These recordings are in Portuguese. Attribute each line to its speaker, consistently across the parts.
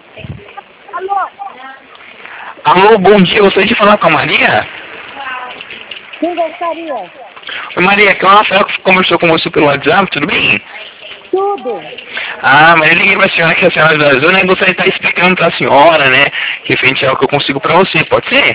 Speaker 1: Alô?
Speaker 2: Alô, bom dia, gostaria de falar com a Maria?
Speaker 1: Quem gostaria?
Speaker 2: Oi, Maria, aqui é o Rafael que conversou com você pelo WhatsApp, tudo bem?
Speaker 1: Tudo.
Speaker 2: Ah, mas eu liguei pra senhora que a senhora visualizou, né? Gostaria de estar explicando pra senhora, né? Referente ao que eu consigo pra você, pode ser?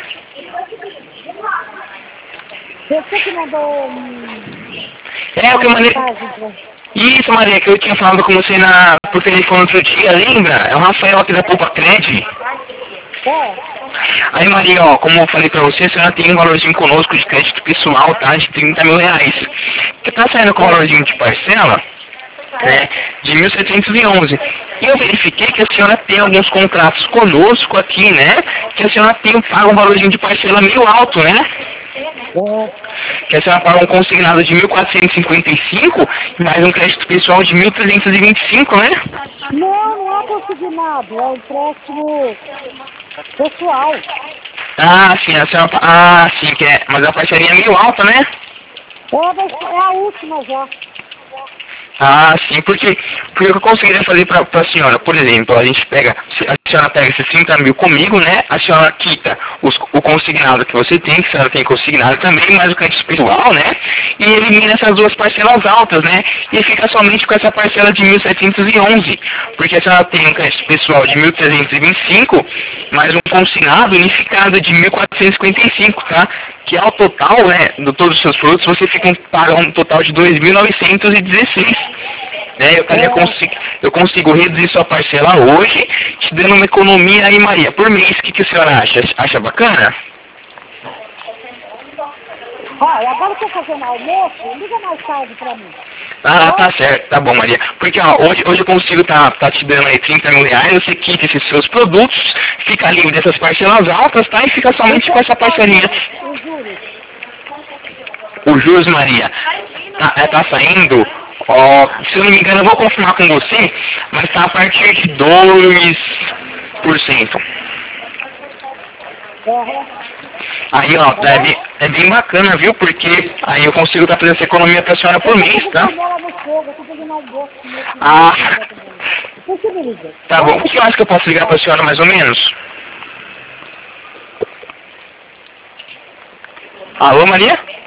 Speaker 1: Você que mandou
Speaker 2: É, o que
Speaker 1: uma
Speaker 2: eu mandei...
Speaker 1: mensagem pra...
Speaker 2: Isso, Maria, que eu tinha falado com você por telefone outro dia, lembra? É o Rafael aqui da Poupa Cred.
Speaker 1: É,
Speaker 2: Aí, Maria, ó, como eu falei pra você, a senhora tem um valorzinho conosco de crédito pessoal, tá? De 30 mil reais. Que tá saindo com o
Speaker 1: é,
Speaker 2: valorzinho de parcela, né?
Speaker 1: é.
Speaker 2: De 1.711. E eu verifiquei que a senhora tem alguns contratos conosco aqui, né? Que a senhora paga um valorzinho de parcela meio alto, né?
Speaker 1: É.
Speaker 2: Que a senhora paga um consignado de 1.455 e mais um crédito pessoal de 1.325, né?
Speaker 1: Não, não é consignado, é empréstimo pessoal.
Speaker 2: Ah, sim, a senhora... Ah, sim, que é... Mas a parcelinha é meio alta, né?
Speaker 1: É a última já.
Speaker 2: Ah, sim, porque eu conseguiria fazer para a senhora, por exemplo, a gente pega, a senhora pega esses 30 mil comigo, né? A senhora quita o consignado que você tem, que a senhora tem consignado também, mais o crédito pessoal, né? E elimina essas duas parcelas altas, né? E fica somente com essa parcela de 1.711, porque a senhora tem um crédito pessoal de 1.325, mais um consignado unificado de 1.455, tá? Que ao total, né, de todos os seus produtos, você paga um total de 2.916. Né, eu consigo reduzir sua parcela hoje, te dando uma economia aí, Maria, por mês. O que a senhora acha? Acha bacana?
Speaker 1: Ó, e agora que eu tô fazendo almoço, liga mais tarde pra mim.
Speaker 2: Ah,
Speaker 1: Tá?
Speaker 2: tá certo, tá bom, Maria. Porque ó, hoje eu consigo tá te dando aí 30 mil reais, você quita esses seus produtos, fica livre dessas parcelas altas, tá? E fica
Speaker 1: E
Speaker 2: somente com
Speaker 1: quanto
Speaker 2: essa
Speaker 1: tá
Speaker 2: parcelinha.
Speaker 1: os juros?
Speaker 2: O juros, Maria, tá saindo, ó, se eu não me engano, eu vou confirmar com você, mas tá a partir de 2%.
Speaker 1: Aham.
Speaker 2: Aí, ó,
Speaker 1: Tá bom?
Speaker 2: é bem bacana, viu? Porque aí eu consigo estar fazendo essa economia pra senhora
Speaker 1: Eu
Speaker 2: por
Speaker 1: tô
Speaker 2: mês,
Speaker 1: fazendo
Speaker 2: tá?
Speaker 1: panela no fogo, eu tô fazendo almoço com meu filho,
Speaker 2: Ah,
Speaker 1: meu filho também. Depois você me liga,
Speaker 2: tá bom.
Speaker 1: tá?
Speaker 2: O que eu acho que eu posso ligar pra
Speaker 1: Tchau.
Speaker 2: senhora mais ou menos? Alô, Maria?